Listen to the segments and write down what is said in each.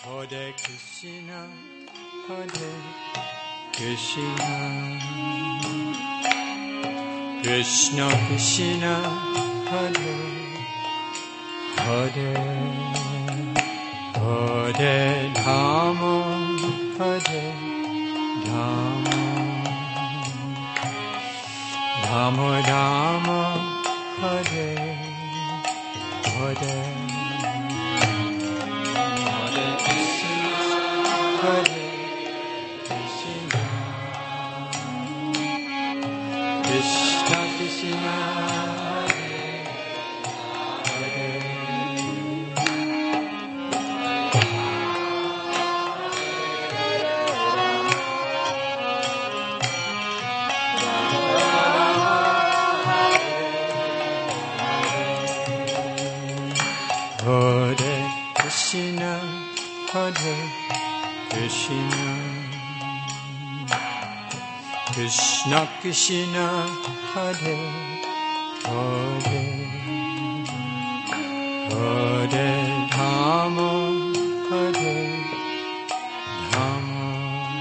Hare Krishna, Hare Krishna, Krishna Krishna, Hare Hare, Hare Rama, Hare Rama, Rama Rama, Hare Hare. Hare Krishna, Krishna Krishna, Hare Hare Krishna, Hare Krishna, Krishna Krishna, Hare Hare, Hare Rama, Hare Rama,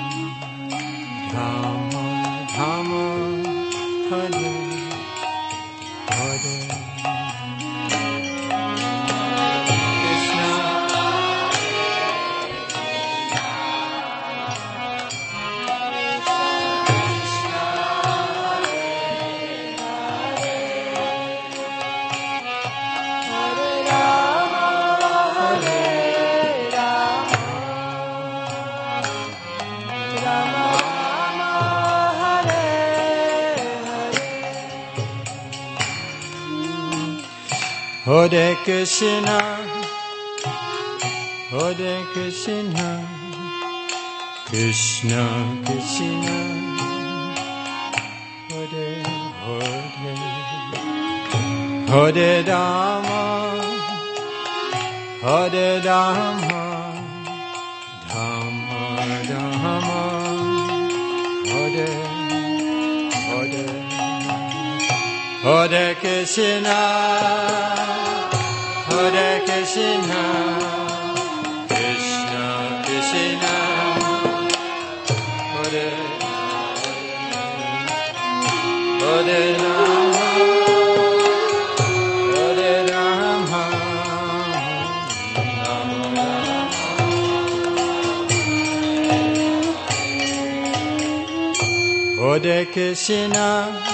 Rama Rama, Hare Hare. Hare Krishna, Hare Krishna, Krishna Krishna, Hare Hare, Hare Rama, Hare Rama, Rama Rama, Hare Hare, Hare Krishna, Hare Krishna, Krishna Krishna, Hare Hare Rama, Hare Rama, Rama Rama, Hare Krishna,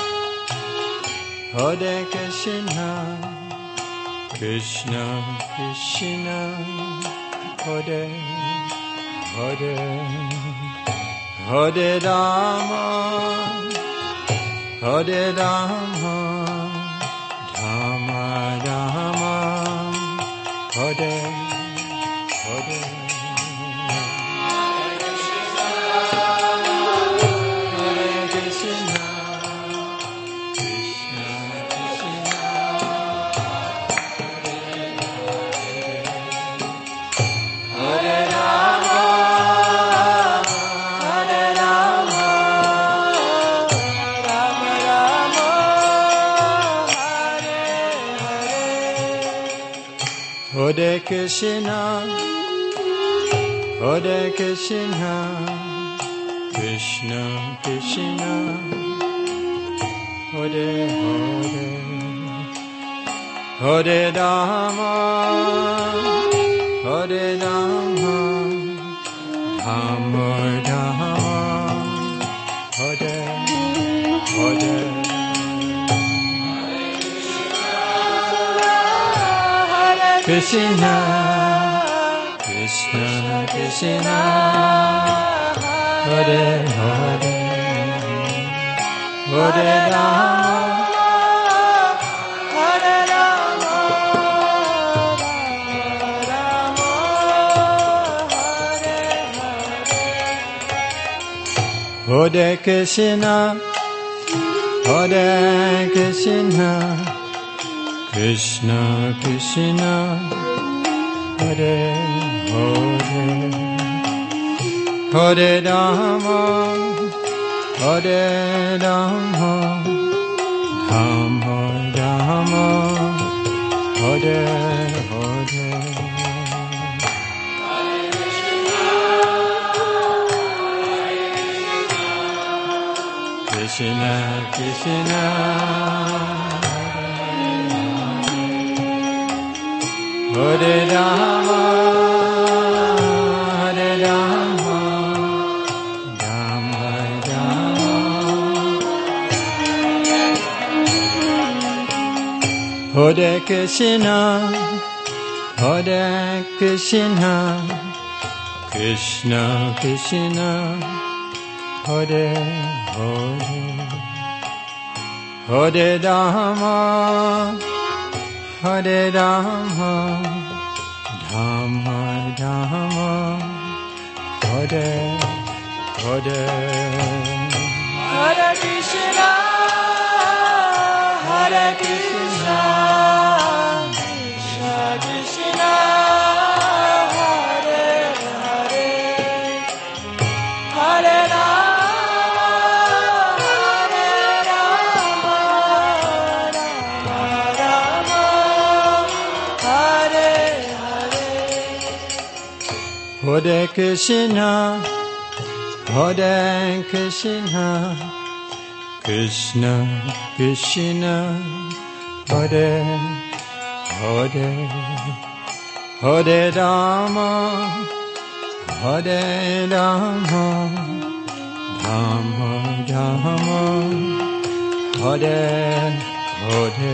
Hare Krishna, Krishna Krishna, Hare Hare, Hare Rama, Hare Rama, Rama Rama, Hare Hare. Hare Krishna, Hare Krishna, Krishna Krishna, Hare Hare, Hare Rama, Hare Rama, Rama Rama, Hare Hare. Krishna, Krishna Krishna, Hare Hare, Hare Rama, Hare Rama, Rama Hare Hare. Hare Krishna, Hare Krishna, Krishna Krishna, Hare Hare, Hare Rama, Hare Rama, Rama Rama, Hare Hare. Krishna Krishna Hare Rama Hare Rama Rama Rama Hare Krishna Hare Krishna Krishna Krishna Hare Hare Hare Rama Hare Rama Rama Rama Hare Hare Hare Krishna Hare Krishna Krishna Krishna Hare Hare Hare Hare Krishna, Hare Krishna, Krishna Krishna, Hare Hare, Hare Rama, Hare Rama, Rama Rama, Hare Hare.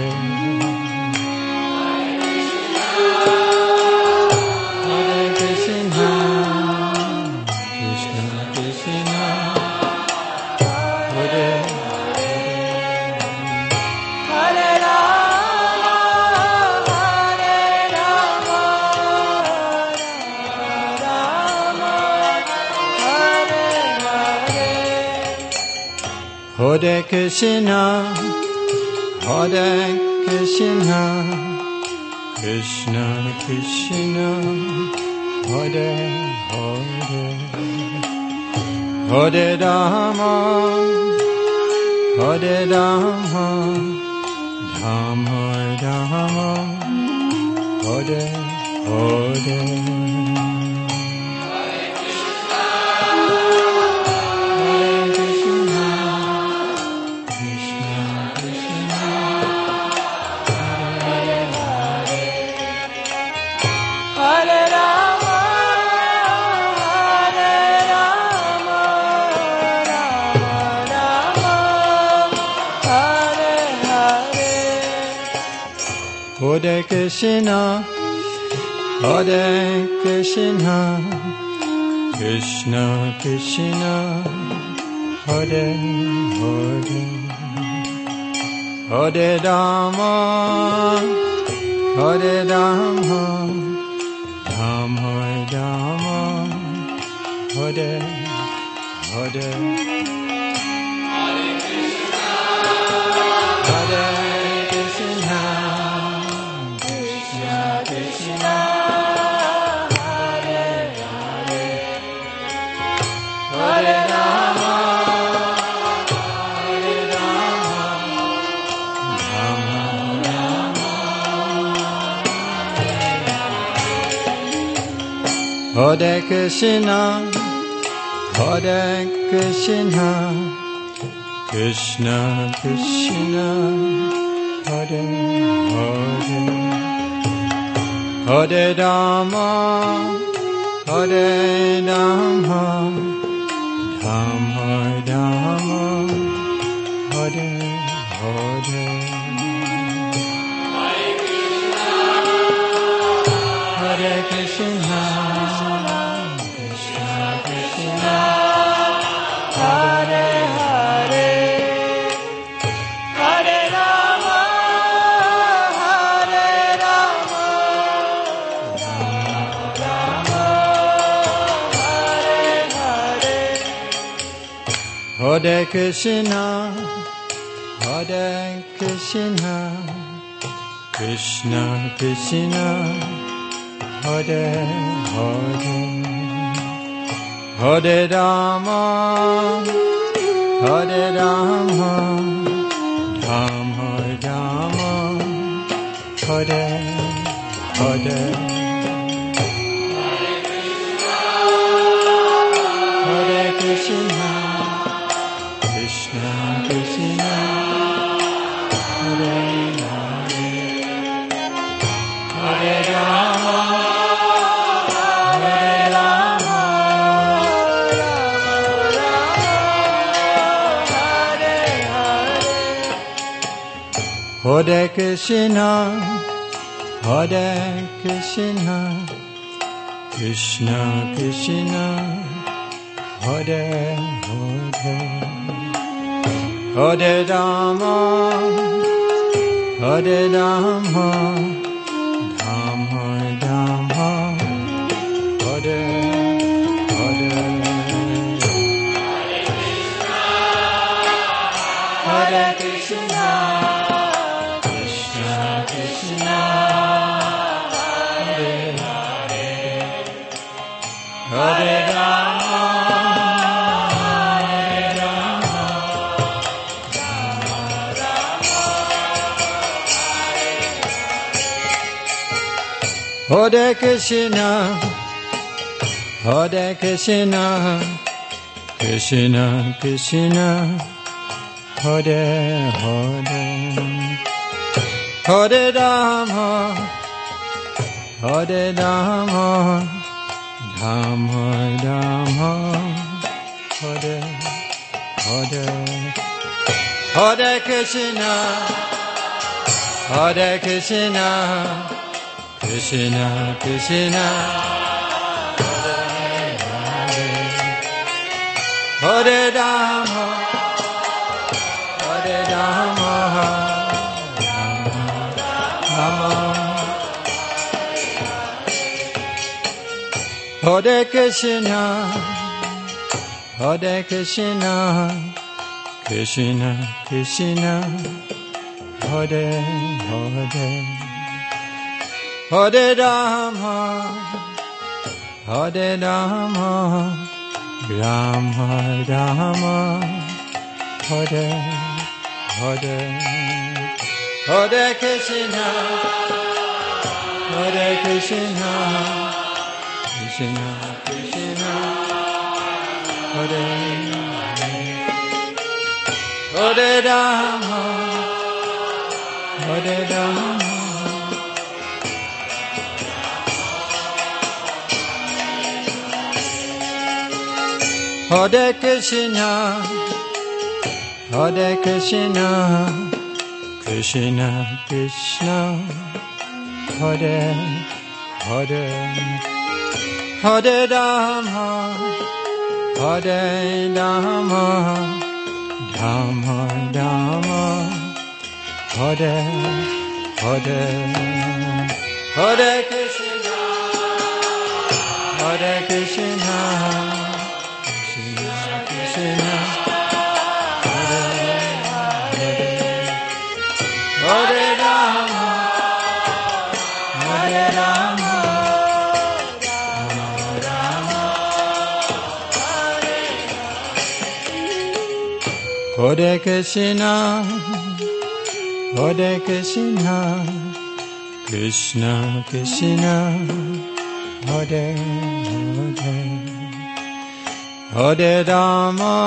Hare Krishna, Hare Krishna, Krishna Krishna, Hare Hare, Hare Rama, Hare Rama, Rama Rama, Hare Hare. Hare Krishna, Hare Krishna, Krishna Krishna, Hare Hare, Hare Rama, Hare Rama, Rama Rama, Hare Hare. Hare Krishna, Krishna Krishna, Hare Hare, Hare Rama, Hare Rama, Rama Rama, Hare Krishna, Hare Krishna, Krishna Krishna, Hare Hare, Hare Rama, Hare Rama, Rama Rama, Hare Hare. Hare Krishna, Krishna Krishna, Hare Hare, Hare Rama, Hare Rama, Rama Rama, Hare Hare, Hare Krishna, Hare Krishna, Krishna Krishna, Hare Hare, Hare Rama, Hare Rama, Rama Rama, Hare Hare. Hare Krishna, Krishna Krishna, Hare Hare, Hare Rama, Hare Rama, Hare Krishna, Hare Krishna, Krishna Krishna, Hare Hare, Hare Rama, Hare Rama, Rama Rama, Hare Hare, Hare Krishna, Krishna Krishna, Hare Hare, Hare Rama, Hare Rama, Hare Krishna, Hare Krishna, Krishna Krishna, Hare Hare, Hare Rama, Hare Rama, Rama Rama, Hare Hare, Hare Krishna, Hare Krishna, Krishna Krishna, Hare Hare, Hare Rama, Hare Rama, Rama Hare Krishna, Hare Krishna, Krishna Krishna, Hare Hare, Hare Rama, Hare Rama, Rama Rama, Hare Hare, Hare Krishna, Hare Krishna, Krishna Krishna, Hare Hare, Hare Rama, Hare Rama, Hare Krishna, Hare Krishna, Krishna Krishna, Hare Hare, Hare Rama, Hare Rama, Rama Rama, Hare Hare, Hare Krishna, Hare Krishna, Krishna Krishna, Hare Hare, Hare Rama, Hare Rama, Rama Rama, Hare Krishna, Hare Krishna, Krishna Krishna, Hare Hare, Hare Rama,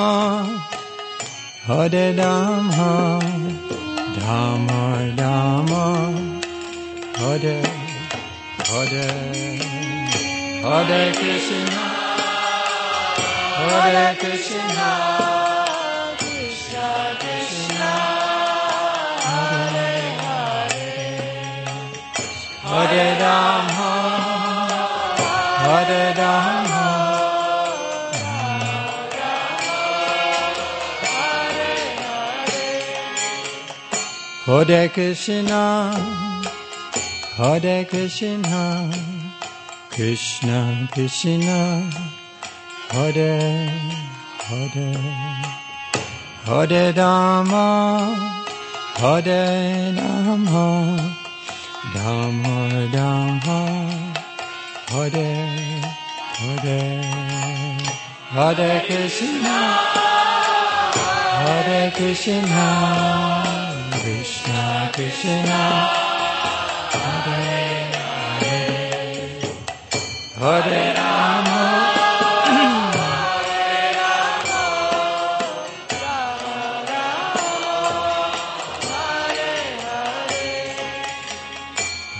Hare Rama, Rama Rama, Hare Hare, Hare Krishna, Hare Krishna, Krishna Krishna, Hare Hare, Hare Rama, Hare Rama, Hare Krishna, Hare Krishna, Krishna Krishna, Hare Hare, Hare Rama, Hare Rama, Rama Rama, Hare Hare, Hare Krishna, Hare Krishna, Krishna Krishna, Hare Hare, Hare Rama, Hare Rama, Rama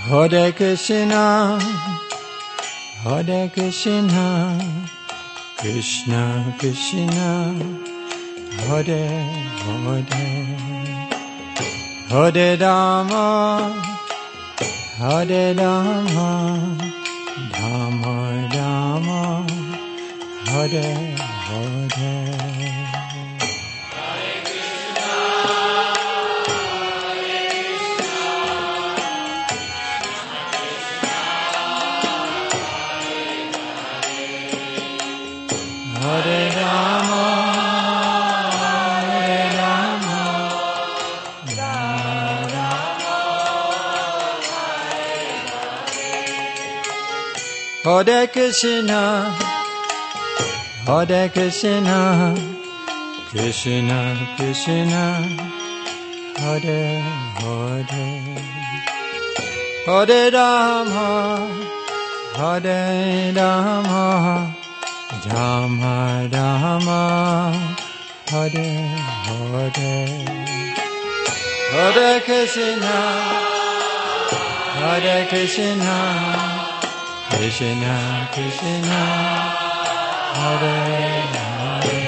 Hare Krishna, Hare Krishna, Krishna Krishna, Hare Hare, Hare Rama, Hare Rama, Rama Rama, Hare Hare. Hare Rama, Hare Rama, Rama Rama, Hare Krishna, Hare Krishna, Krishna Krishna, Hare Hare, Hare Rama, Hare Rama, Rama Rama, Hare Hare, Hare Krishna, Hare Krishna, Krishna Krishna, Hare Hare,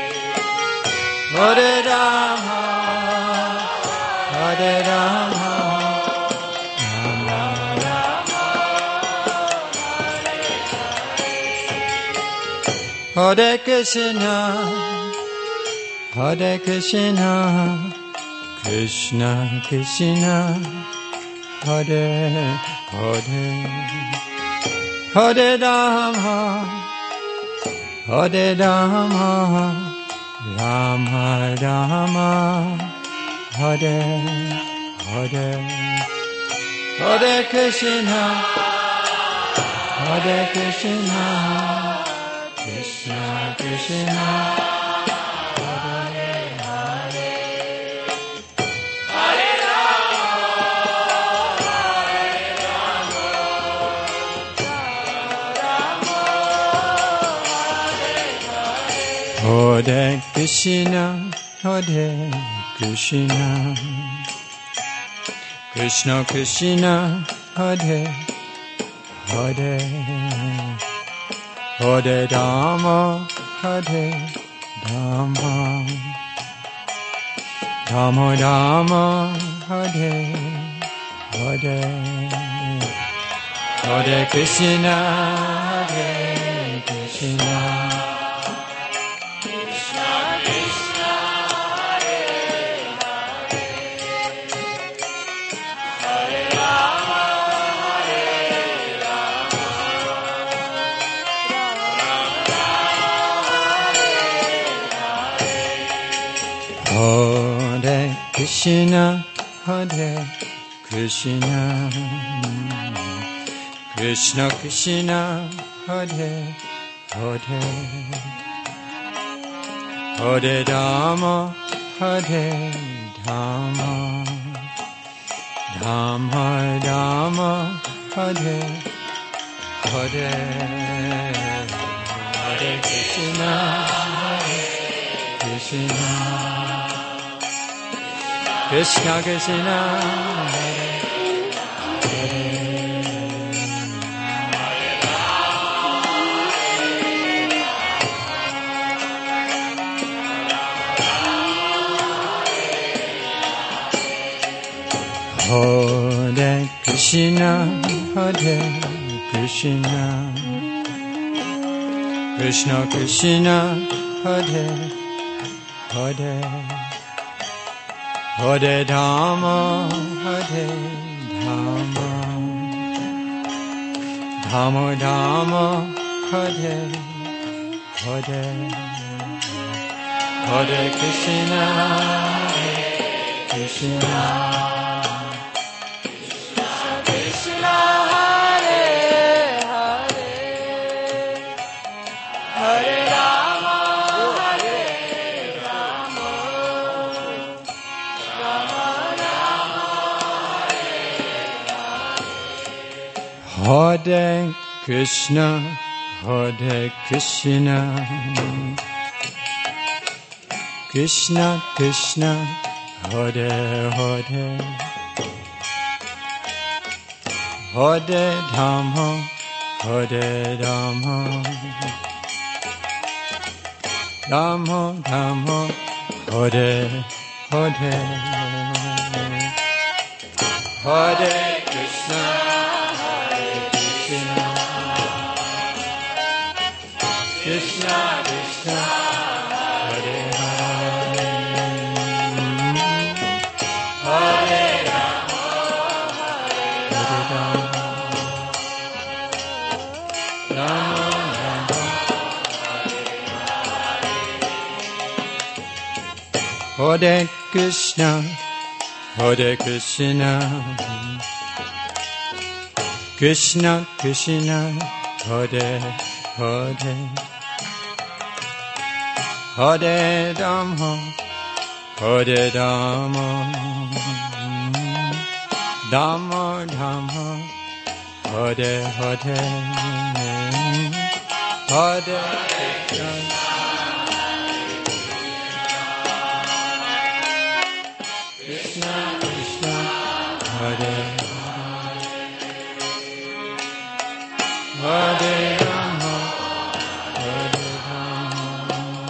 Hare Rama, Hare Rama, Hare Krishna, Hare Krishna, Krishna Krishna, Hare Hare, Hare Rama, Hare Rama, Rama Rama, Hare Hare, Hare Krishna, Hare Krishna, Krishna Krishna, Hare Hare, Hare Rama, Hare Rama, Hare Krishna, Hare Krishna, Krishna Krishna, Hare Hare, Hare Rama, Hare Rama, Rama Rama, Hare Hare, Hare Krishna, Hare Krishna, Krishna Krishna, Hare Hare, Hare Rama, Hare Hare Krishna, Hare Krishna, Krishna Krishna, Hare Hare, Hare Rama, Hare Rama, Rama Rama, Hare Hare, Hare Krishna, Hare Krishna, Krishna Krishna, Hare Hare Krishna, Hare Krishna, Krishna Krishna, Hare Hare, Hare Rama, Hare Rama, Rama Rama, Hare Hare, Hare Krishna, Hare Krishna, Hare Krishna, Hare Krishna, Krishna Krishna, Hare Hare, Hare Dhamma, Hare Dhamma, Dhamma Dhamma, Hare Hare, Hare Krishna, Hare Krishna, Krishna Krishna, Hare Hare, Hare Rama, Hare Rama, Rama Rama, Hare Krishna, Hare Krishna, Krishna Krishna, Hare Hare, Hare Rama, Hare Rama, Rama Rama, Hare Hare, Hare Krishna, Krishna Krishna, Hare Hare Rama, Hare Rama,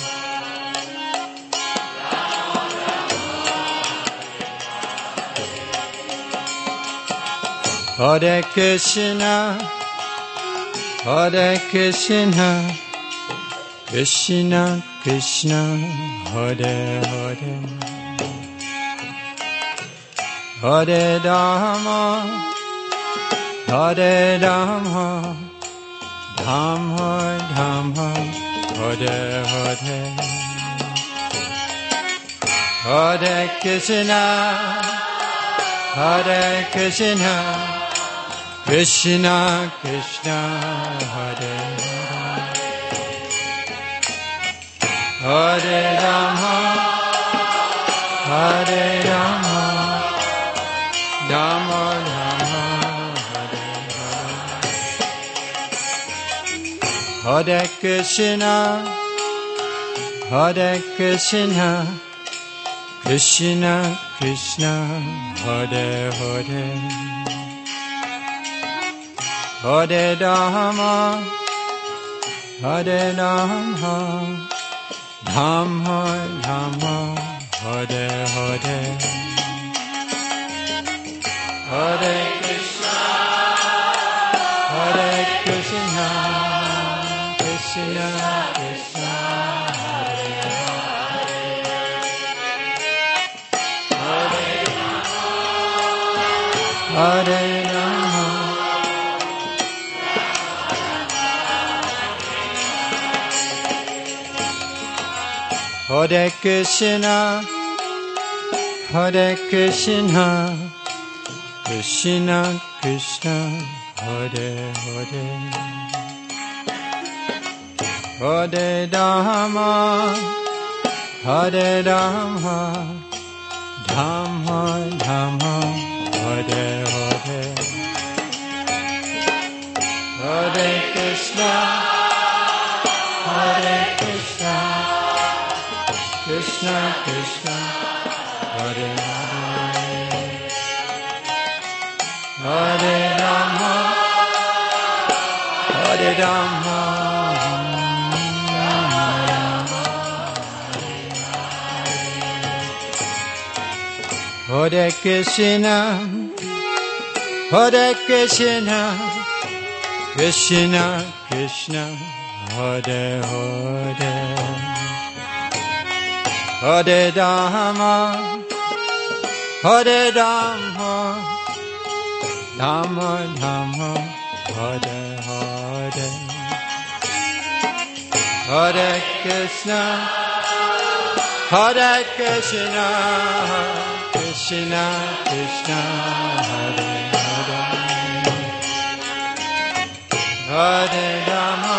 Hare Krishna, Hare Krishna, Krishna Krishna, Hare Hare, Hare Rama, Hare Rama, Rama Rama, Hare Hare, Hare Krishna, Hare Krishna, Krishna Krishna, Hare Hare, Hare Rama, Hare Rama, Rama Rama, Hare Hare, Hare Krishna, Hare Krishna, Krishna Krishna, Hare Hare, Hare Rama, Hare Rama, Rama Rama, Hare Hare, Hare Krishna, Hare Krishna, Krishna Krishna, Hare Hare, Hare Rama, Hare Krishna, Hare Krishna, Krishna Krishna, Hare Hare, Hare Rama, Hare Rama, Rama Rama, Hare Hare, Hare Krishna, Hare Krishna, Krishna Krishna, Hare Hare, Hare Rama, Hare Rama, Hare Krishna, Hare Krishna, Krishna Krishna, Hare Hare, Hare Rama, Hare Rama, Rama Rama, Hare Hare, Hare Krishna, Hare Krishna, Krishna Krishna, Hare Hare, Hare Rama,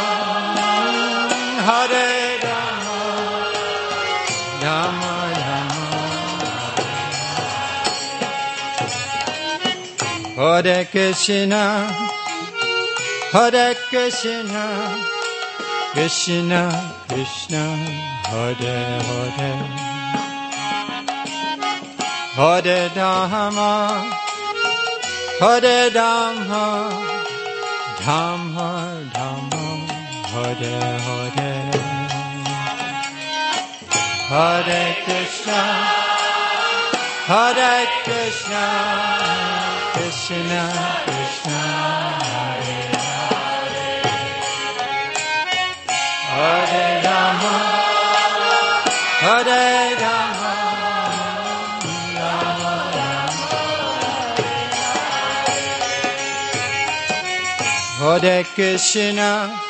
Hare Rama, Rama Rama, Hare Krishna, Hare Krishna, Krishna Krishna, Hare Hare, Hare Rama, Hare Dhamma, Dhamma Dhamma, Hare Hare, Hare Krishna, Hare Krishna, Krishna Krishna, Hare Hare Rama, Hare Rama, Rama Rama, Hare Krishna,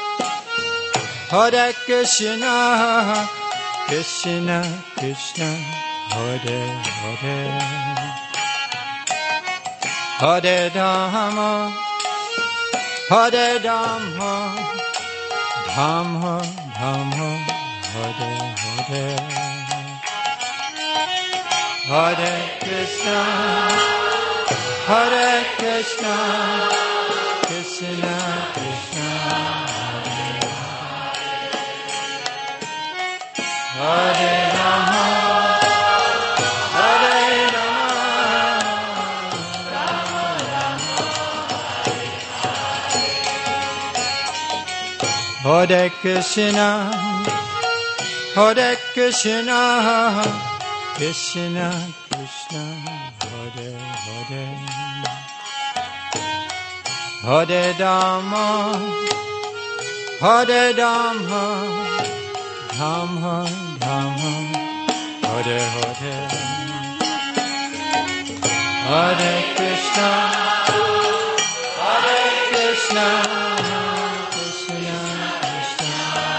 Hare Krishna, Krishna Krishna, Hare Hare, Hare Rama, Hare Rama, Dhamma Dhamma, Hare Hare, Hare Krishna, Hare Krishna, Krishna Krishna, Hare Rama, Hare Rama, Hare Krishna, Hare Krishna, Krishna Krishna, Hare Hare, Hare Rama, Hare Rama, Dhamma Dhamma, Hare Hare, Hare Krishna, Hare Krishna, Krishna Krishna,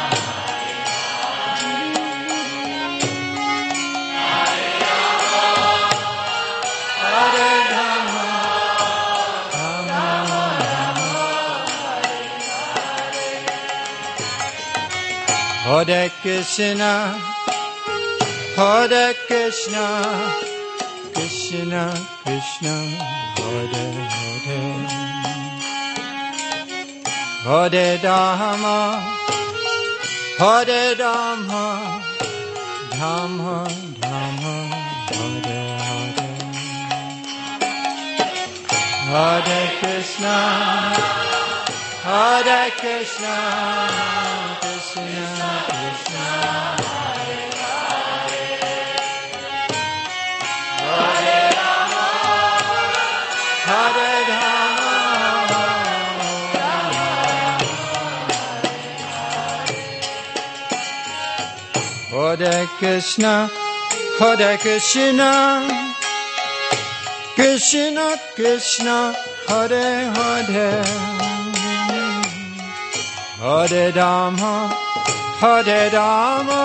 Hare Rama, Rama Rama, Hare Krishna, Hare Krishna, Krishna Krishna, Hare Hare, Hare Rama, Hare Rama, Dhamma Dhamma, Hare Hare, Hare Krishna, Hare Krishna, Krishna Krishna, Hare Rama, Hare Rama, Hare Krishna, Hare Krishna, Krishna Krishna, Hare Hare, Hare Rama, Hare Rama,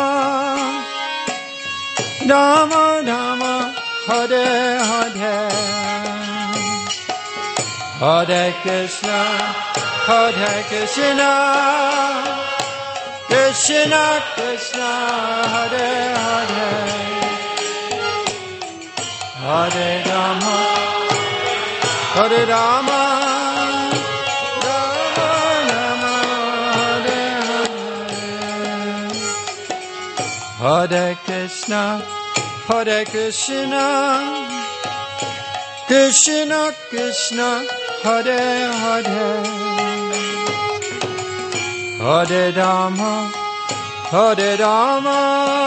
Rama Rama, Hare Hare, Hare Krishna, Hare Krishna, Krishna Krishna, Hare Hare, Hare Rama, Hare Rama, Rama Rama, Hare Hare, Hare Krishna, Hare Krishna, Krishna Krishna, Hare Hare, Hare Rama, Hare Rama,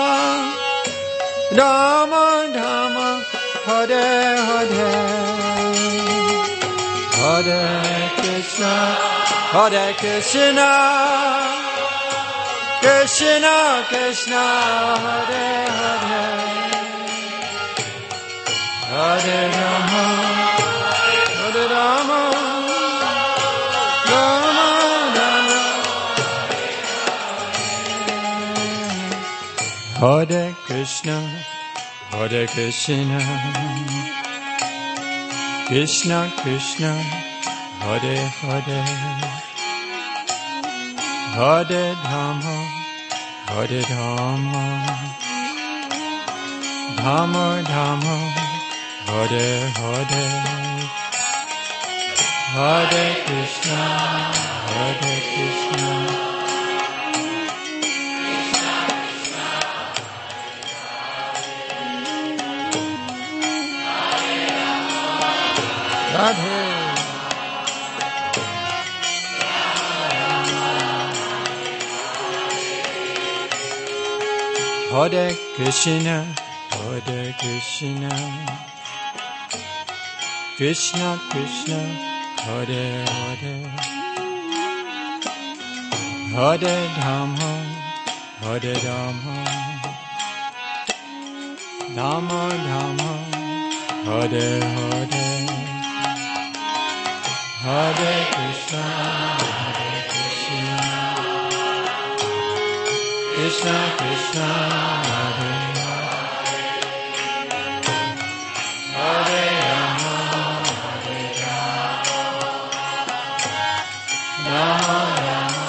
Rama Rama, Hare Hare, Hare Krishna, Hare Krishna, Krishna Krishna, Hare Hare, Hare Rama, Hare Rama, Rama Rama, Hare Krishna, Hare Krishna, Krishna Krishna, Hare Hare, Hare Dhamma, Hare Dhamma, Dhamma Dhamma, Hare Hare, Hare Krishna, Hare Krishna, Radhe Hare Krishna, Hare Krishna, Krishna Krishna, Hare Hare, Hare Dhamma, Hare Dhamma, Dhamma Dhamma, Hare Hare, Hare Krishna, Hare Krishna, Krishna Krishna, Hare Hare, Hare Rama, Rama Rama,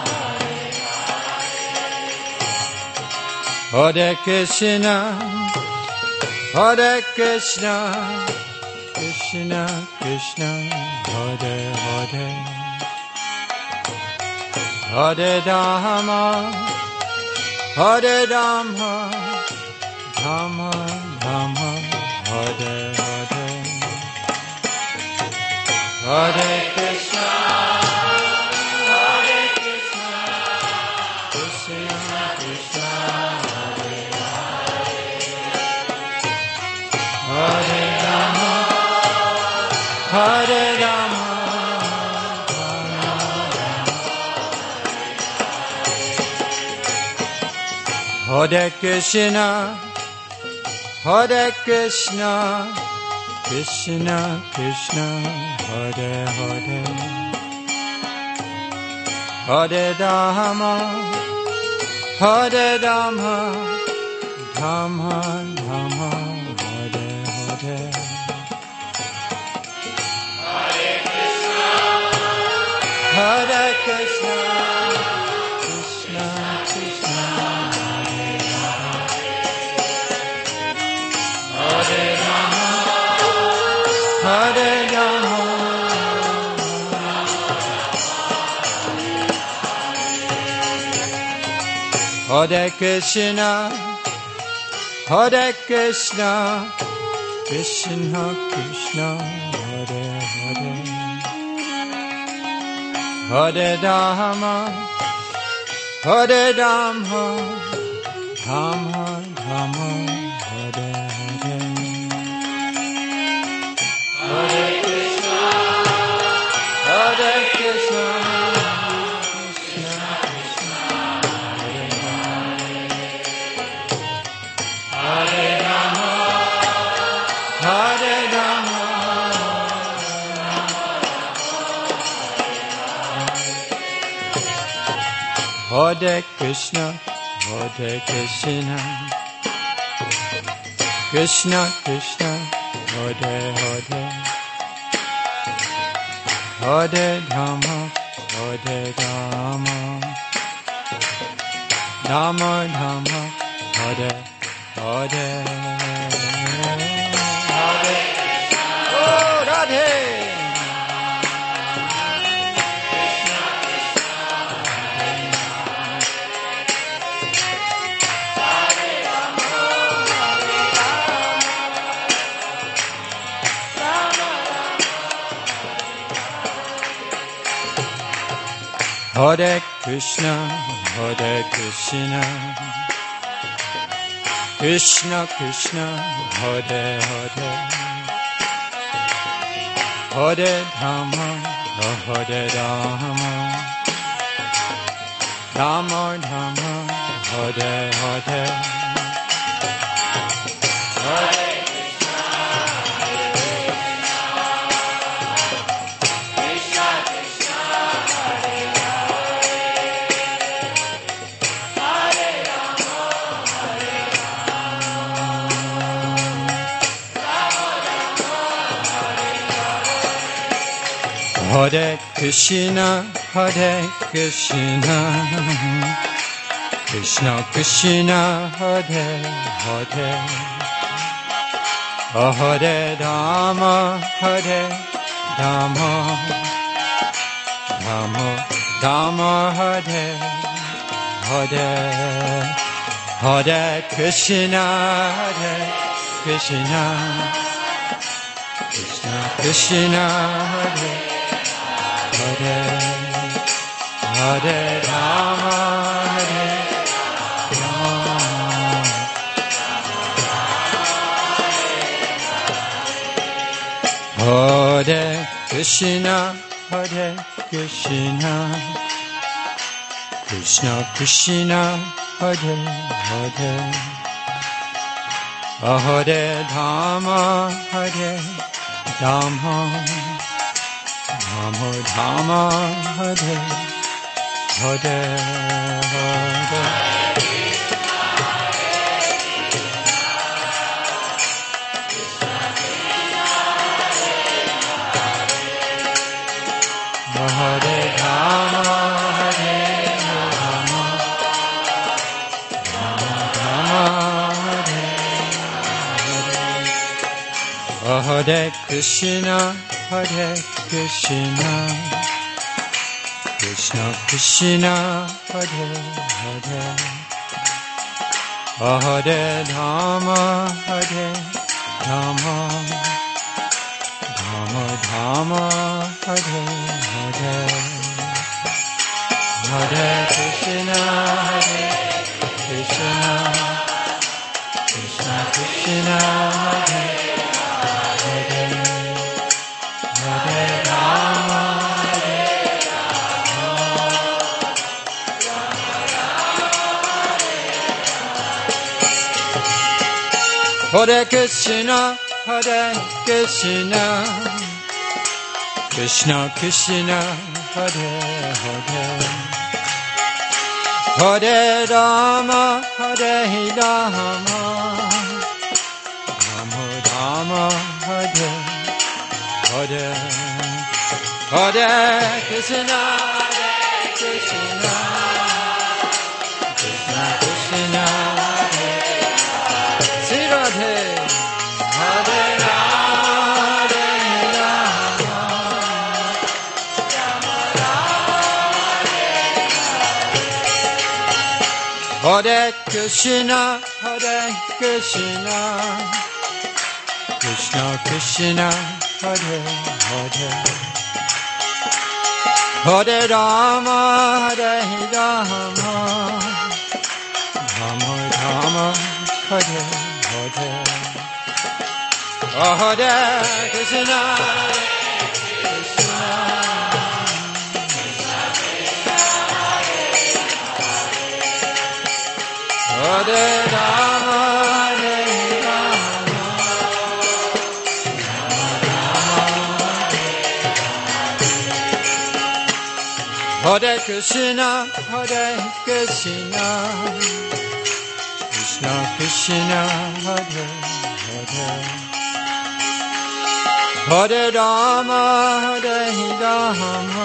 Hare Krishna, Hare Krishna, Krishna Krishna, Hare Hare, Hare Rama, Hare Rama, Rama Rama, Hare Hare, Hare Krishna, Hare Krishna, Krishna Krishna, Hare Rama, Hare Rama, Hare Krishna, Hare Krishna, Krishna Krishna, Hare Hare, Hare Rama, Hare Rama, Rama Rama, Hare Hare, Hare Krishna, Hare Krishna, Krishna Krishna, Hare Rama, Hare Rama, Hare Krishna, Hare Krishna, Krishna Krishna, Hare Hare, Hare Rama, Hare Rama, Rama Rama, Hare Hare, Hare Krishna, Hare Krishna, Krishna Krishna, Hare Hare, Hare Rama, Hare Rama, Hare Krishna, Hare Krishna, Krishna Krishna, Hare Hare, Hare Rama, Hare Rama, Rama Rama, Hare Hare, Hare, oh Radhe, Hare Krishna, Hare Krishna, Krishna Krishna, Hare Hare, Hare Rama, Hare Rama, Rama Rama, Hare Hare, Hare Hare Krishna, Hare Krishna, Krishna Krishna, Hare Hare, Hare Rama, Hare Rama, Rama Rama, Hare Hare, Hare Krishna, Hare Krishna, Krishna Krishna, Hare Hare, Hare Rama, Hare Rama, Hare Krishna, Hare Krishna, Krishna Krishna, Hare Hare, Hare Dhamma, Hare Dhamma, Dhamma Dhamma, Hare Hare Hare. Hare Rama, Hare Rama, Rama Rama, Hare Hare. Hare Krishna, Hare Krishna, Krishna Krishna, Hare Hare. Hare Rama, Hare Rama, Rama Rama, Hare Hare. Hare Krishna, Hare Krishna, Krishna Krishna, Hare Hare. Hare Rama, Hare Rama. Hare Krishna, Hare Krishna, Krishna Krishna, Hare Hare. Hare Rama, Hare Rama, Rama Rama, Hare Hare. Hare Krishna, Hare Krishna, Krishna Krishna, Hare Sri Radhe. Hare Rama, Hare Rama, Hare Krishna, Hare Krishna, Krishna Krishna, Hare Hare. Hare Rama, Hare Rama, Rama Rama, Hare Hare. Hare Krishna, Krishna, Hare Rama, Hare Rama, Hare Krishna, Hare Krishna, Krishna Krishna, Hare Hare. Hare Rama, Hare Rama,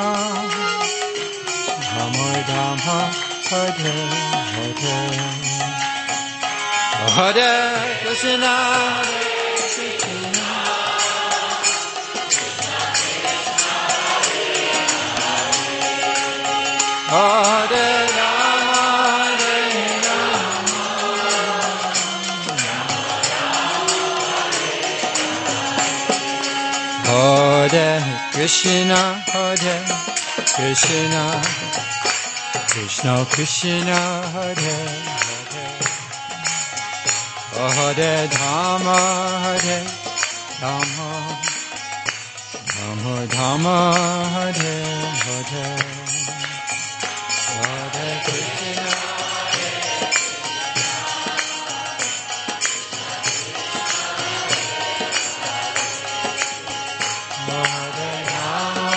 Rama Rama, Hare Hare. Hare Krishna, Hare Krishna, Hare Rama, Hare Rama, Hare Krishna, Hare Krishna, Krishna Krishna, Hare Hare. Hare Dhamma, Hare Dhamma, Dhamma Dhamma, Hare Hare. Hare Krishna, Hare Rama,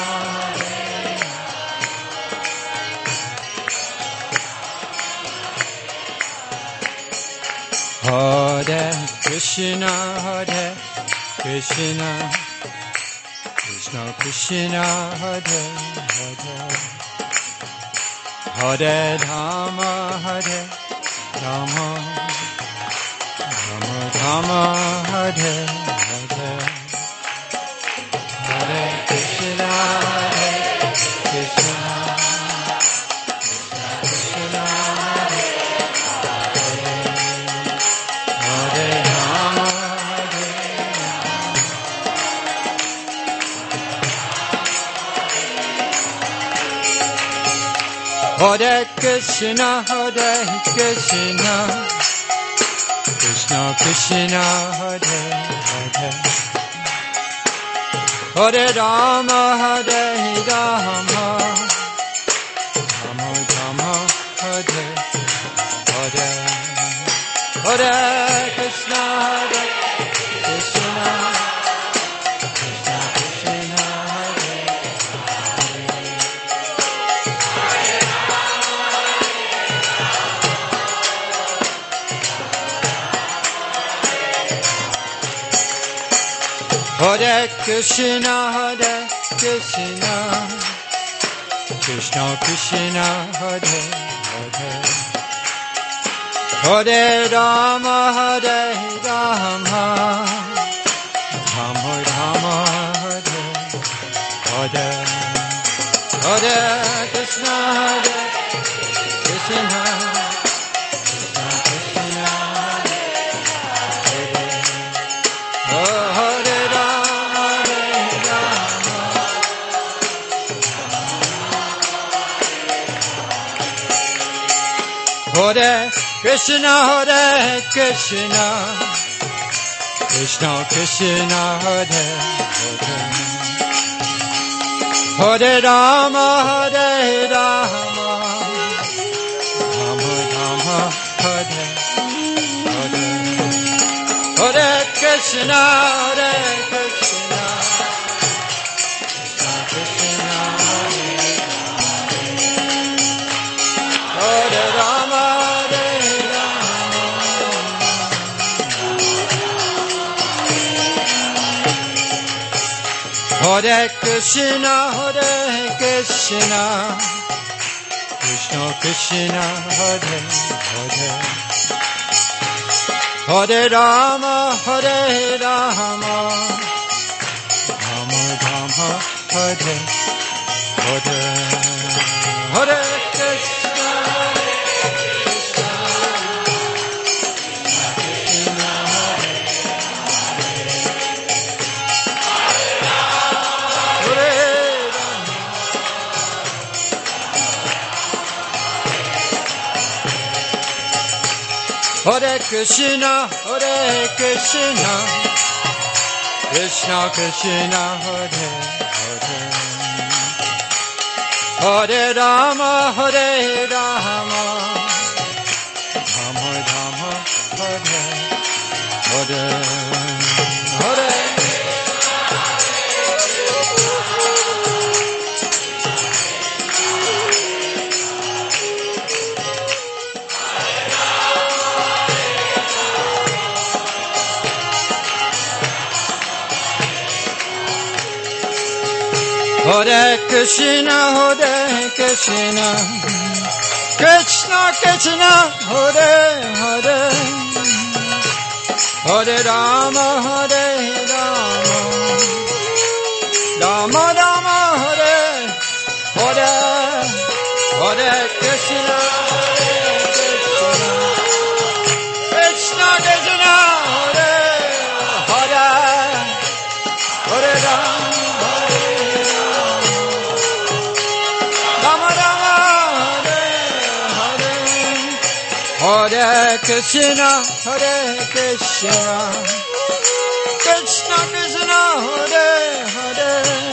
Hare Krishna, Hare Krishna, Krishna Krishna, Hare Hare. Hare Rama, Hare Rama, Rama Rama, Hare Hare. Hare Krishna, Hare Krishna, Krishna Krishna, Hare Rama, Hare Hare Krishna, Hare Krishna, Krishna Krishna, Hare Hare. Hare Rama, Hare Rama, Rama Rama, Hare Hare, Hare Krishna, Hare Krishna, Krishna Krishna, Hare Hare Krishna, Hare Krishna, Krishna Krishna, Hare Hare, Hare Rama, Hare Rama, Rama Rama, Hare Hare, Hare Krishna, Hare Krishna, Krishna Krishna, Hare Hare Rama, Hare Rama. Hare Krishna, Hare Krishna, Krishna Krishna, Hare Hare, Hare Rama, Hare Rama, Rama Rama, Hare Hare, Hare Krishna, Hare Krishna, Krishna Krishna, Hare Rama, Hare Rama, Hare Krishna, Hare Krishna, Krishna Krishna, Hare Hare, Hare Rama, Hare Rama, Rama Rama, Hare Hare, Hare Krishna, Hare Krishna, Hare Krishna, Krishna Krishna, Hare Hare, Hare Rama, Hare Rama, Rama Rama, Hare Hare, Hare Hare Krishna, Hare Krishna, Krishna Krishna, Hare Hare, Hare Rama, Hare Rama, Rama Rama, Hare Hare, Hare Krishna, Hare Krishna, Krishna Krishna, Hare Hare, Hare Rama. Hare Krishna, Hare Krishna, Krishna Krishna, Hare Hare,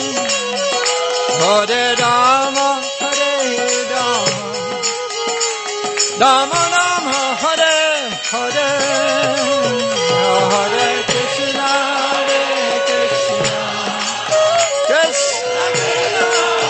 Hare Rama, Hare Rama, Rama Rama, Hare Hare, Hare Krishna, Hare Krishna, Krishna Krishna,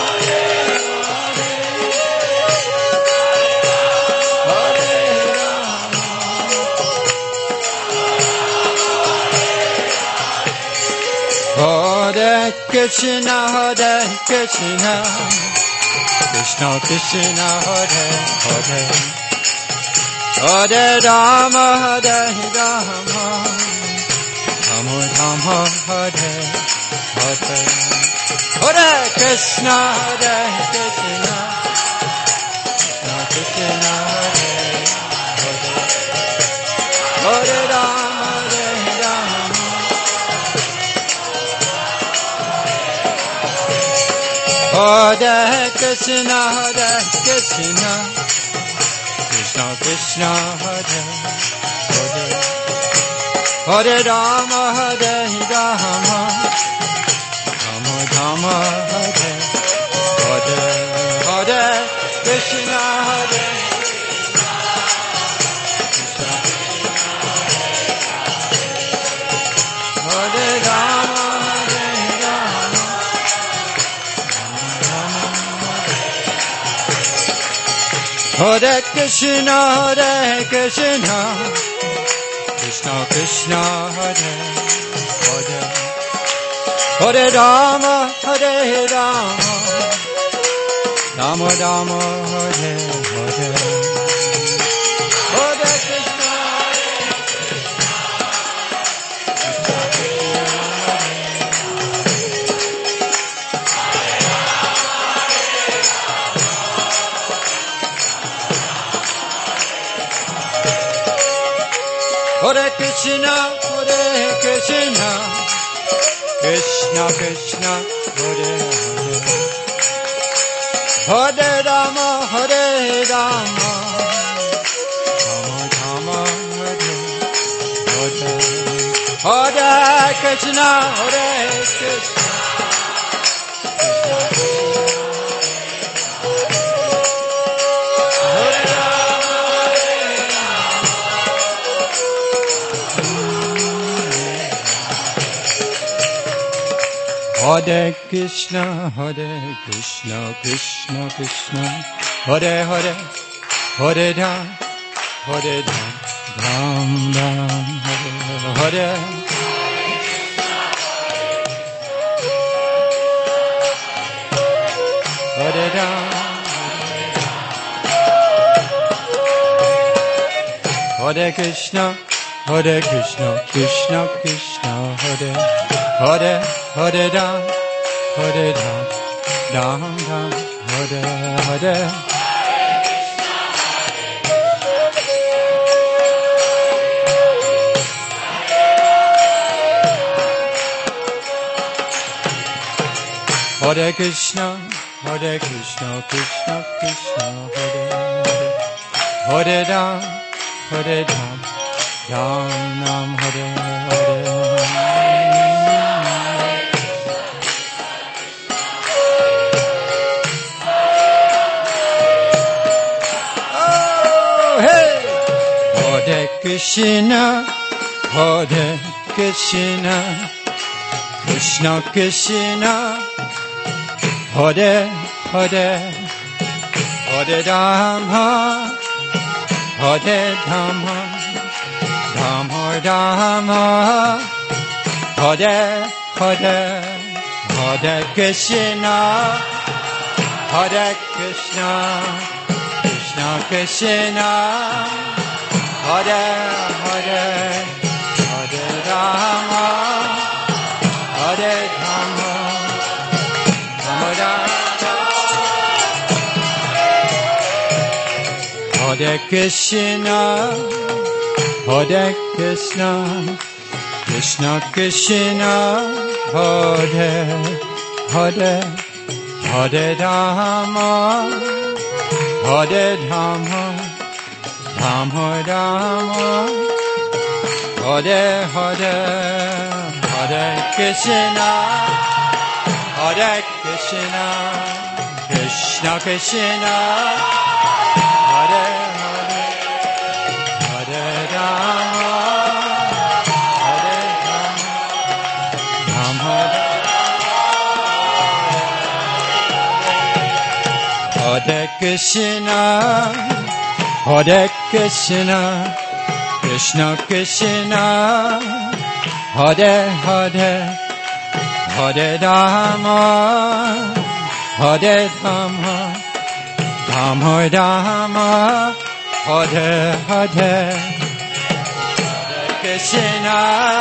Hare Krishna, Hare Krishna, Krishna Krishna, Hare Hare, Hare Rama, Hare Rama, Rama Rama, Hare Hare, Hare Krishna, Hare Krishna, Krishna Krishna, Hare Hare, Hare Rama, Hare Rama, Hare Krishna, Hare Krishna, Krishna Krishna, Hare Hare, Hare Rama, Hare Rama, Rama Rama Hare Hare Hare Krishna Hare Hare Rama Hare Rama Hare Krishna Krishna Krishna Hare Hare Hare Rama Hare Rama Rama Rama Hare Hare Hare Krishna Hare Krishna Krishna Krishna Hare Hare Hare Rama Hare Rama Rama Rama Hare Hare Hare Krishna Krishna Hare Krishna Krishna Krishna Hare Hare Hare Ram Ram Ram Hare Hare Hare Ram Hare Krishna Krishna Krishna Hare Hare Hare Ram Ram Ram Hare Hare Hare Krishna Krishna Krishna Hare Hare Hare Ram Ram Ram Hare Hare Hare Krishna Krishna Krishna Hare Hare Hare Rama Hare Rama Rama Rama Hare Hare Hare Krishna Krishna Krishna Hare Hare Hare Rama Hare Rama Rama Rama Hare Krishna Krishna Krishna Hare Hare Hare Rama Hare Rama Rama Rama Hare Hare Hare Krishna Krishna Krishna Hare Hare Hare Rama Hare Rama Rama Hare Krishna Krishna Krishna Hare Hare Hare Rama Hare Rama Rama Rama Hare Hare Hare Krishna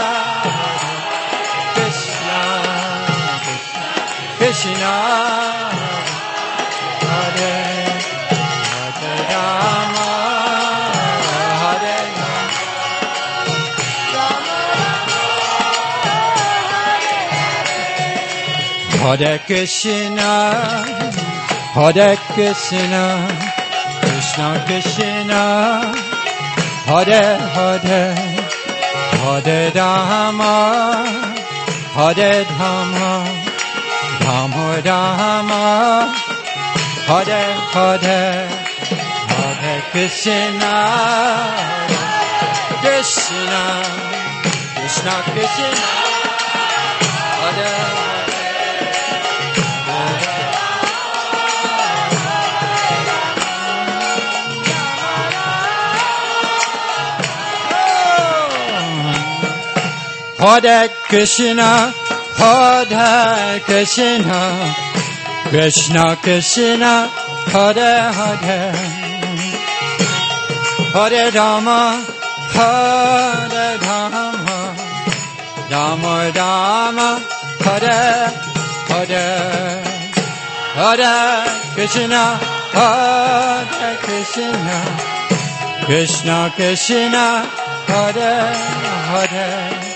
Krishna Hare Rama Hare Hare Krishna Krishna Krishna Hare Hare Hare Rama Hare Rama Rama Rama, Hare Hare, Hare Krishna, Krishna, Krishna Krishna, Hare Hare Krishna, Hare Krishna, Krishna Krishna, Hare Hare, Hare Rama, Hare Rama, Rama Rama, Hare Hare, Hare Krishna, Hare Krishna, Krishna Krishna, Hare Hare,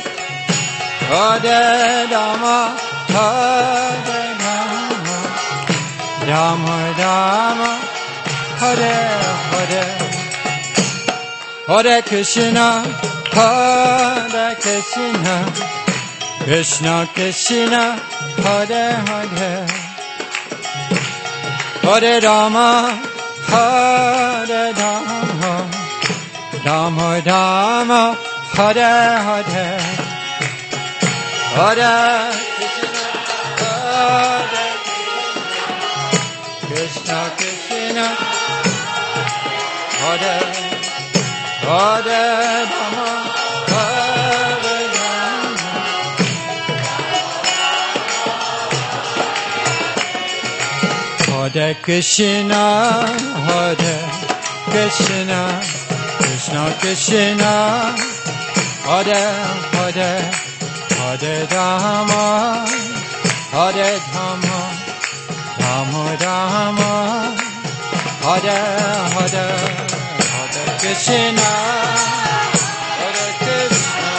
Hare Rama, Hare Rama, Rama Rama, Hare Hare, Hare Krishna, Hare Krishna, Krishna Krishna, Hare Hare, Hare Rama, Hare Rama, Rama Rama, Hare Hare, Hare Krishna, Hare Krishna, Krishna, Hare Hare Rama, Hare Rama, Hare Krishna, Hare Krishna, Krishna Krishna, Hare Hare, Hare Rama, Hare Rama, Rama Rama, Hare Hare, Hare Krishna, Hare Krishna,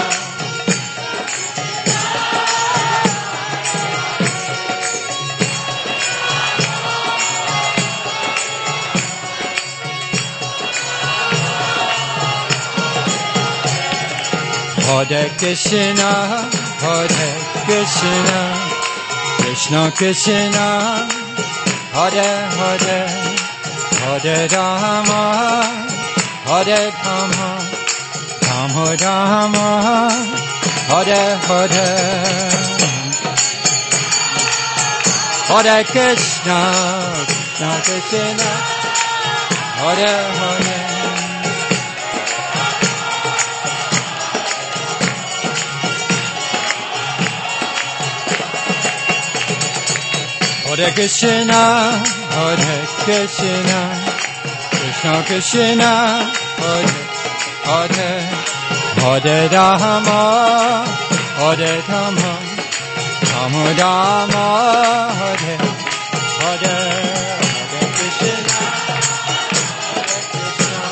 Hare Krishna, Hare Krishna, Krishna Krishna, Hare Hare, Hare Rama, Hare Rama, Rama Rama, Hare Hare, Hare Krishna, Krishna Krishna, Hare Hare, Hare Krishna, Hare Krishna, Krishna Krishna, Hare Hare, Hare Rama, Hare Rama, Rama Rama, Hare Hare, Hare Krishna, Hare Krishna,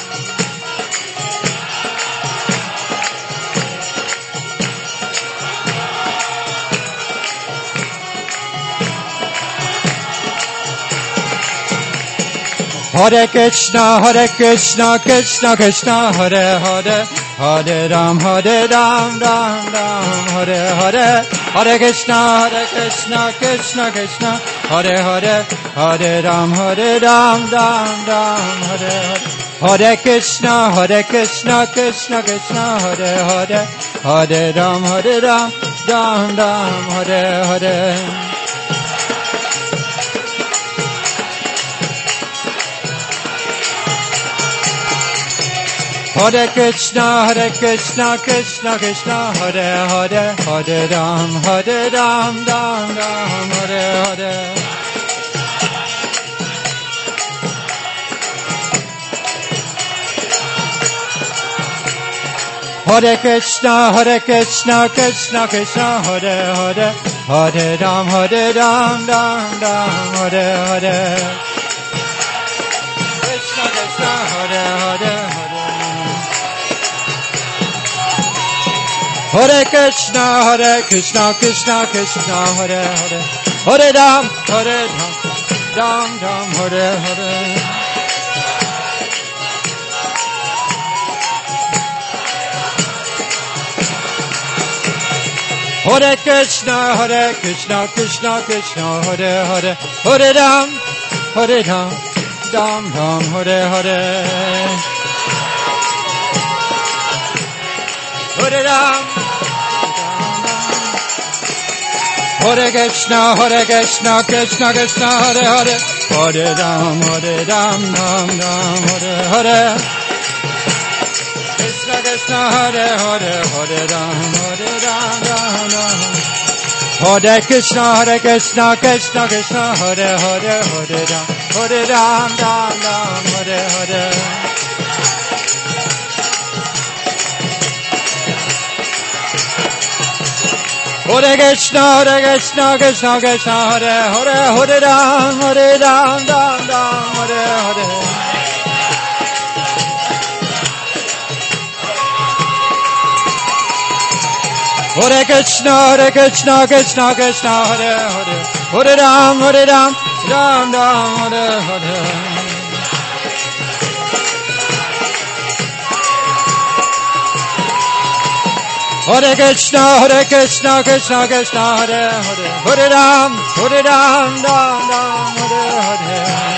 Hare Krishna, Hare Krishna, Krishna Krishna, Hare Hare, Hare Ram, Ram Ram, Hare Hare, Hare Krishna, Krishna Krishna, Hare Hare, Hare Ram, Ram Ram, Hare Hare, Hare Krishna, Krishna Krishna, Hare Hare, Hare Ram, Ram Ram, Hare Hare. Hare Krishna, Krishna Krishna, Hare Hare, Hare Ram, Ram Ram, Hare Hare. Hare Krishna, Krishna Krishna, Hare Hare, Hare Ram, Ram Ram, Hare Hare. Krishna Krishna, Hare Hare, Hare Krishna, Krishna Krishna, Hare Hare, Hare Ram, Ram Ram, Hare Hare. Hare Krishna, Krishna Krishna, Hare Hare, Hare Ram, Ram Ram, Hare Hare, Hare Ram, Hare Krishna, Krishna Krishna, Hare Hare, Hare Ram, Ram Ram, Hare Hare. Krishna Krishna Hare Hare Hare Ram Ram Ram Hare Krishna Krishna Krishna Hare Hare Hare Ram Ram Hare Hare Hare Krishna Krishna Hare Hare Ram Ram Hare Hare Hare Krishna Krishna Hare Hare Ram Ram Hare Hare Hare Krishna Krishna Hare Hare Ram Ram Hare Hare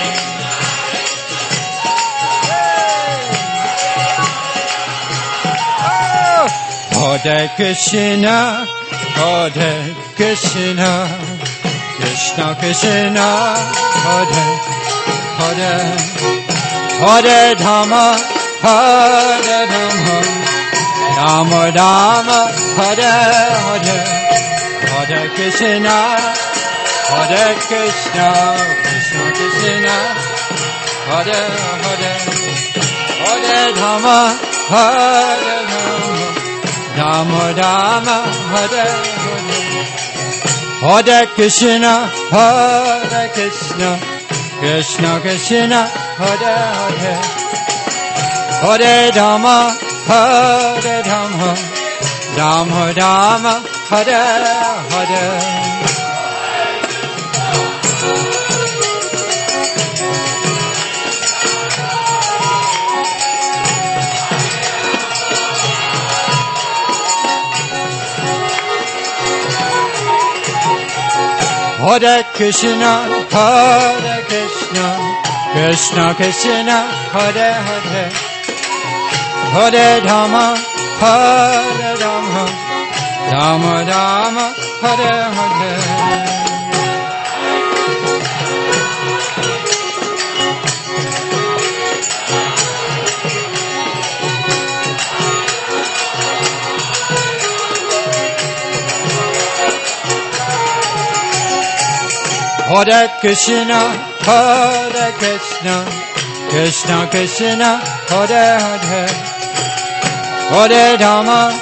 Hare Krishna, Krishna Krishna, Hare Hare, Hare Dhamma, Rama Rama, Hare Hare, Hare Krishna, Krishna Krishna, Hare Hare, Hare Dhamma, Hare Rama Rama, Hare Hare, Hare Krishna, Krishna Krishna, Hare Hare, Hare Rama, Rama Rama, Hare Hare. Hare Krishna, Krishna Krishna, Hare Hare, Hare Rama, Rama Rama, Hare Hare. Hare Krishna, Krishna Krishna, Hare Hare, Hare Rama,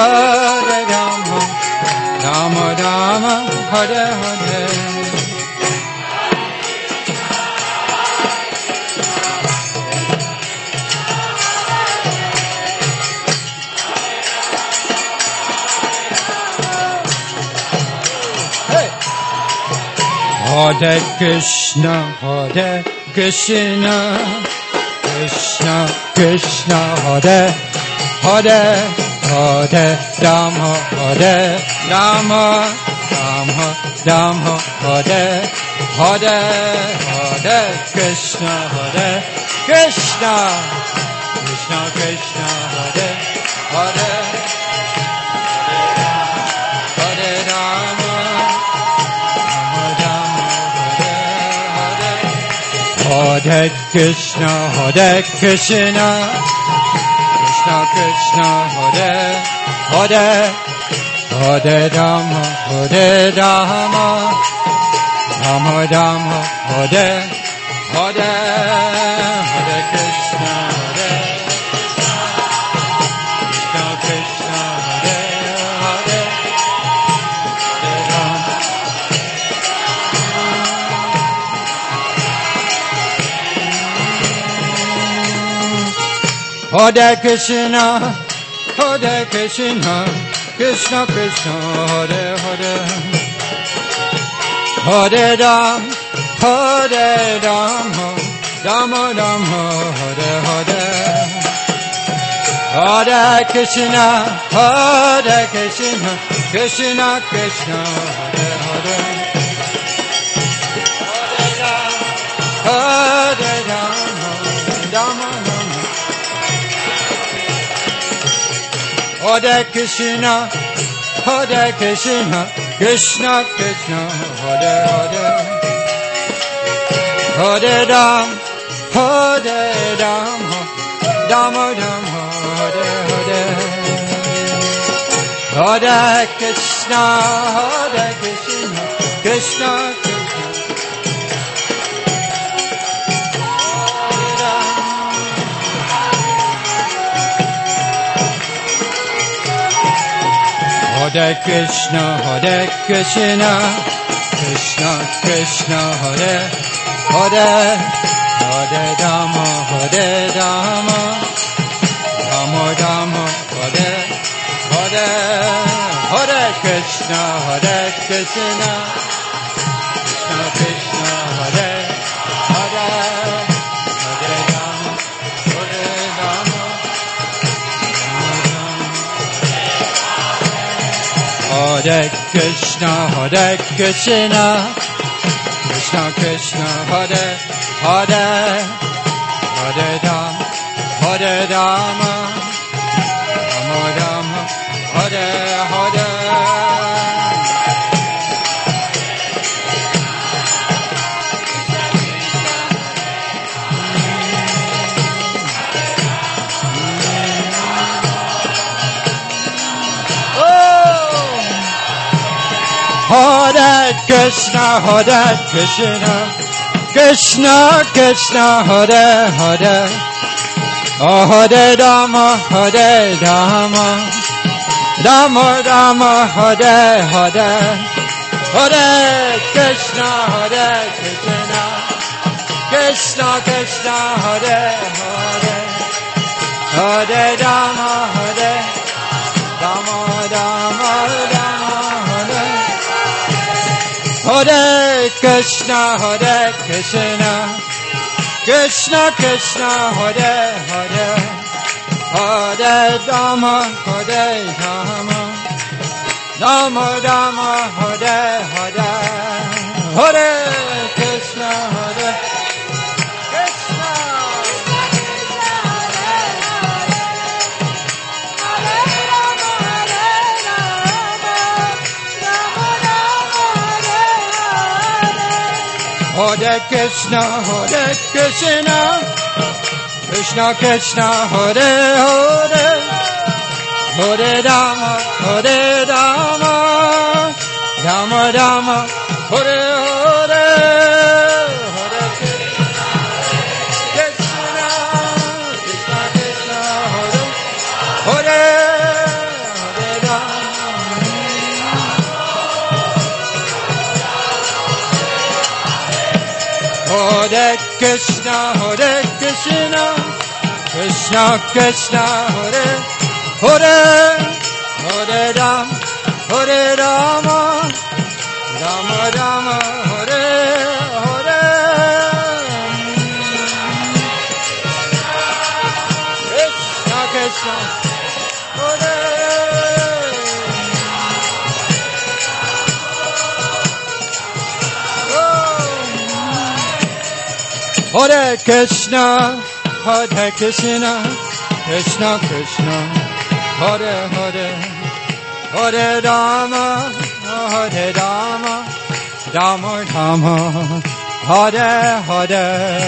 Rama Rama, Hare Hare. Hare Krishna, Krishna Krishna, Hare Hare, Hare Rama, Rama Rama, Hare Hare, Hare Krishna, Krishna Krishna, Hare Hare, Hare Rama, Hare Krishna, Krishna Krishna, Hare Hare, Hare Rama, Rama Rama, Hare Hare, Hare Krishna, Krishna Krishna, Hare Hare, Hare Rama. Hare Krishna, Krishna Krishna, Hare Hare, Hare Ram, Rama Rama, Hare Hare, Hare Krishna, Krishna Krishna Hare Hare Hare Rama Rama Rama Hare Krishna Krishna Krishna Hare Hare Hare Rama Rama Rama Hare Hare Hare Krishna Krishna Krishna Hare Krishna Krishna Krishna Hare Hare Hare Rama Rama Rama Hare Hare Hare Krishna Krishna Krishna Hare Hare Hare Rama Hare Krishna Krishna Krishna Hare Hare Hare Rama Rama Hare Hare Hare Krishna Krishna Krishna Hare Hare Hare Rama Rama Rama Hare Hare Hare Krishna Krishna Krishna Hare Hare Hare Rama Rama Hare Hare Krishna Krishna Krishna Hare Hare Hare Rama Rama Hare Hare Hare Krishna Hare Krishna Krishna Krishna Hare Hare Hare Rama Rama Rama Hare Hare Hare Krishna Krishna Hare Hare Hare Krishna Krishna Krishna Hare Hare Hare Rama Rama Rama Hare Hare Krishna Krishna Hare Hare Krishna Krishna Krishna Hare Hare Hare Rama Rama Rama Hare Hare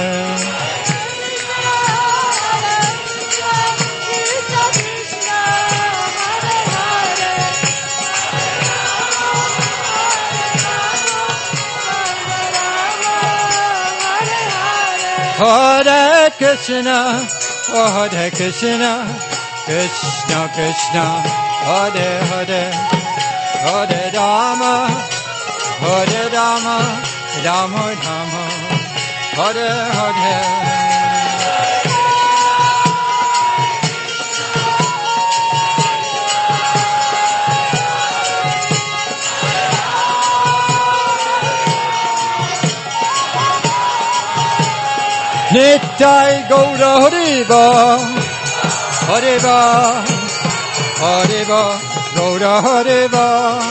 Hare Krishna Krishna Krishna Hare Hare Hare Rama Rama Rama Hare Hare Nittai Gaura Hariva Hariva Hariva Gaura Hareva.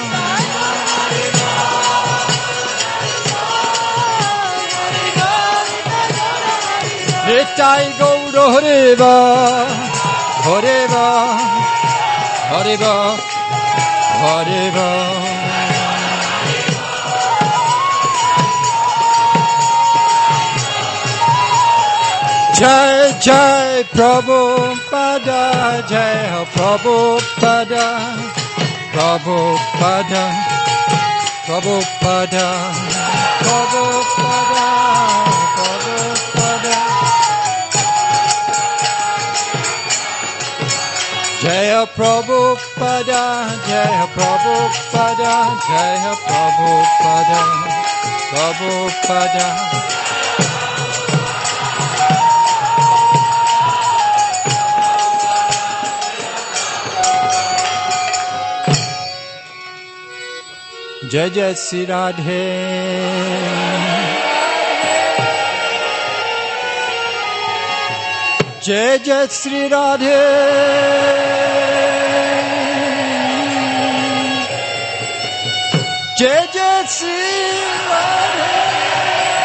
Nitai Gaura Hareva. Hareva. Hareva. Hareva. Jai Jai Prabhupada, Jai Ho Prabhupada, Prabhupada, Prabhupada, Prabhupada, Prabhupada. Jai Ho Prabhupada, Jai Ho Prabhupada, Jai Ho Prabhupada, Prabhupada. Jai Jai Sri Radhe. Jai Jai Sri Radhe. Jai Jai Sri Radhe.